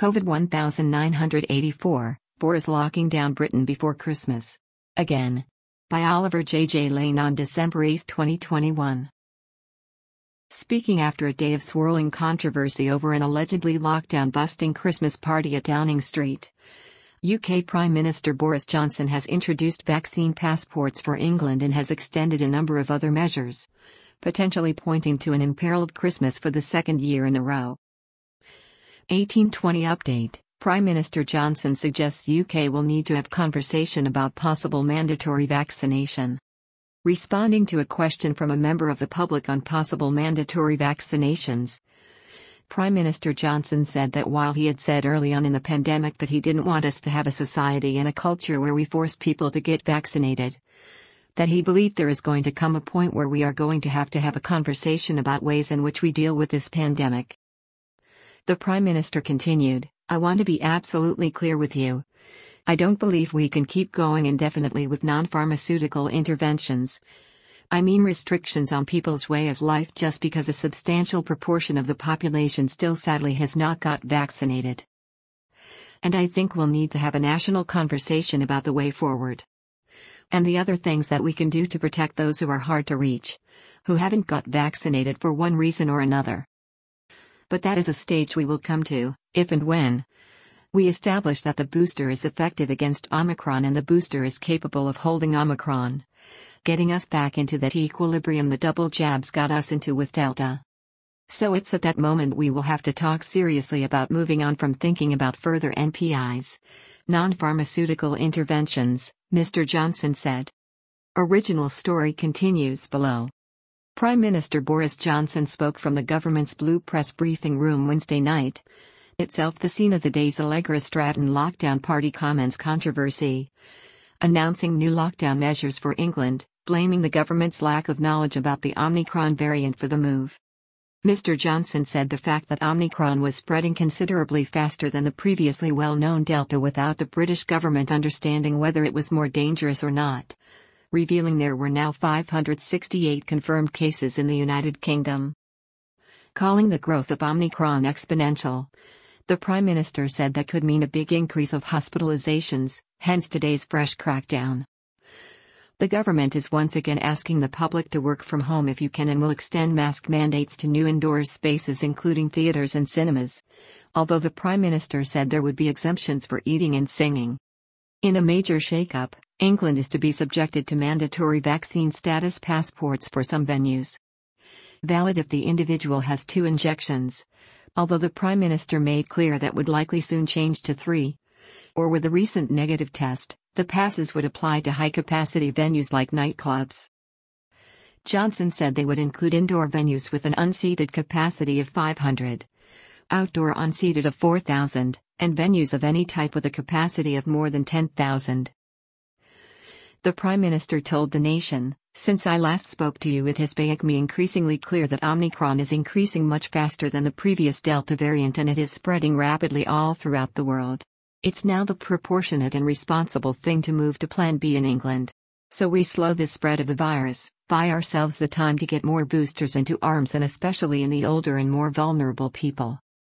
COVID 1984, Boris locking down Britain before Christmas. Again. By Oliver J. Lane on December 8, 2021. Speaking after a day of swirling controversy over an allegedly lockdown-busting Christmas party at Downing Street, UK Prime Minister Boris Johnson has introduced vaccine passports for England and has extended a number of other measures, potentially pointing to an imperiled Christmas for the second year in a row. 1820 update. Prime Minister Johnson suggests UK will need to have conversation about possible mandatory vaccination. Responding to a question from a member of the public on possible mandatory vaccinations, Prime Minister Johnson said that while he had said early on in the pandemic that he didn't want us to have a society and a culture where we force people to get vaccinated, that he believed there is going to come a point where we are going to have a conversation about ways in which we deal with this pandemic. The Prime Minister continued, "I want to be absolutely clear with you. I don't believe we can keep going indefinitely with non-pharmaceutical interventions. I mean restrictions on people's way of life just because a substantial proportion of the population still sadly has not got vaccinated. And I think we'll need to have a national conversation about the way forward. And the other things that we can do to protect those who are hard to reach, who haven't got vaccinated for one reason or another. But that is a stage we will come to, if and when we establish that the booster is effective against Omicron and the booster is capable of holding Omicron, getting us back into that equilibrium the double jabs got us into with Delta. So it's at that moment we will have to talk seriously about moving on from thinking about further NPIs, non-pharmaceutical interventions," Mr. Johnson said. Original story continues below. Prime Minister Boris Johnson spoke from the government's Blue Press briefing room Wednesday night, itself the scene of the day's Allegra Stratton lockdown party comments controversy, announcing new lockdown measures for England, blaming the government's lack of knowledge about the Omicron variant for the move. Mr. Johnson said the fact that Omicron was spreading considerably faster than the previously well-known Delta without the British government understanding whether it was more dangerous or not, revealing there were now 568 confirmed cases in the United Kingdom. Calling the growth of Omicron exponential, the Prime Minister said that could mean a big increase of hospitalizations, hence today's fresh crackdown. The government is once again asking the public to work from home if you can and will extend mask mandates to new indoors spaces including theaters and cinemas, although the Prime Minister said there would be exemptions for eating and singing. In a major shake-up, England is to be subjected to mandatory vaccine status passports for some venues, valid if the individual has 2 injections, although the Prime Minister made clear that would likely soon change to 3. Or with a recent negative test, the passes would apply to high-capacity venues like nightclubs. Johnson said they would include indoor venues with an unseated capacity of 500, outdoor unseated of 4,000, and venues of any type with a capacity of more than 10,000. The Prime Minister told the nation, "Since I last spoke to you it has become increasingly clear that Omicron is increasing much faster than the previous Delta variant and it is spreading rapidly all throughout the world. It's now the proportionate and responsible thing to move to Plan B in England. So we slow the spread of the virus, buy ourselves the time to get more boosters into arms and especially in the older and more vulnerable people."